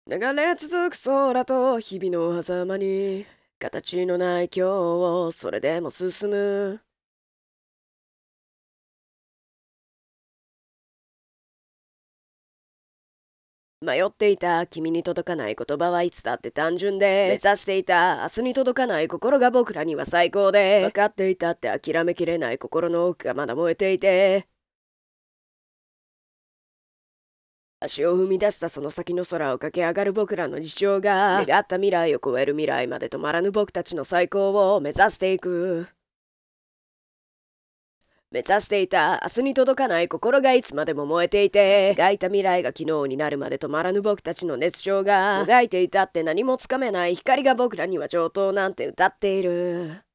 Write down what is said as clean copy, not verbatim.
流れ続く空と日々の狭間に形のない今日をそれでも進む。迷っていた君に届かない言葉はいつだって単純で、目指していた明日に届かない心が僕らには最高で、分かっていたって諦めきれない心の奥がまだ燃えていて、足を踏み出したその先の空を駆け上がる僕らの日常が、願った未来を超える未来まで止まらぬ僕たちの最高を目指していく。目指していた明日に届かない心がいつまでも燃えていて、描いた未来が昨日になるまで止まらぬ僕たちの熱情が、もがいていたって何もつかめない光が僕らには上等なんて歌っている。